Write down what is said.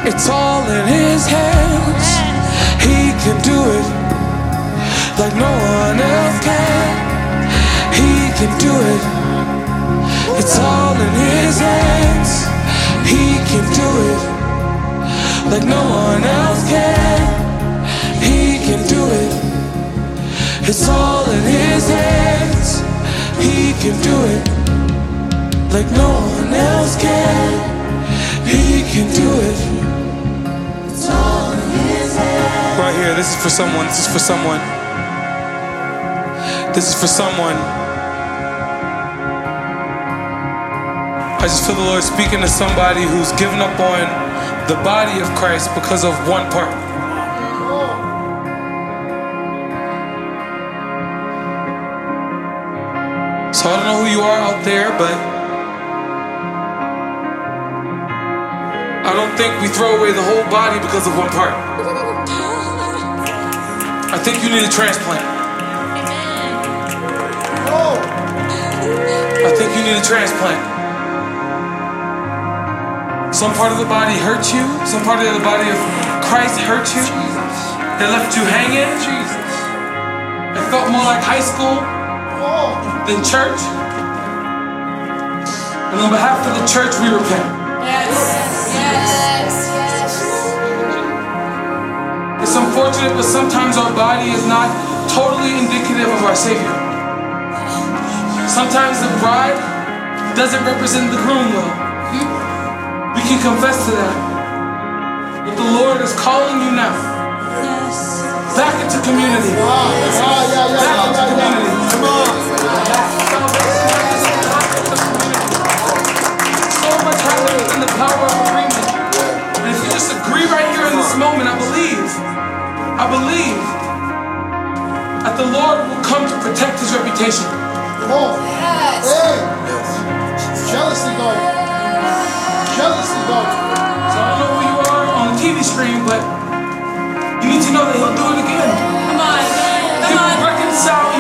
It's all in his hands. He can do it like no one else can. He can do it. It's all in his hands. He can do it like no one else can. He can do it. It's all in his hands. He can do it like no one else can. He can do it. It's all in his hands. Right here, this is for someone. This is for someone. This is for someone. I just feel the Lord speaking to somebody who's given up on the body of Christ because of one part. So I don't know who you are out there, but I don't think we throw away the whole body because of one part. I think you need a transplant. I think you need a transplant. Some part of the body hurt you. Some part of the body of Christ hurt you. They left you hanging. It felt more like high school than church. And on behalf of the church, we repent. Yes. Yes. It's unfortunate, but sometimes our body is not totally indicative of our Savior. Sometimes the bride doesn't represent the groom well. We can confess to that. But the Lord is calling you now. Yes. Back into community. Back into community. Come on. So much happening in the power of agreement. And if you just agree right here in this moment, I believe that the Lord will come to protect his reputation. Come on. Yes. Hey. Jealousy going. Jealousy going. So I don't know who you are on the TV screen, but you need to know that he'll do it again. Come on. He will reconcile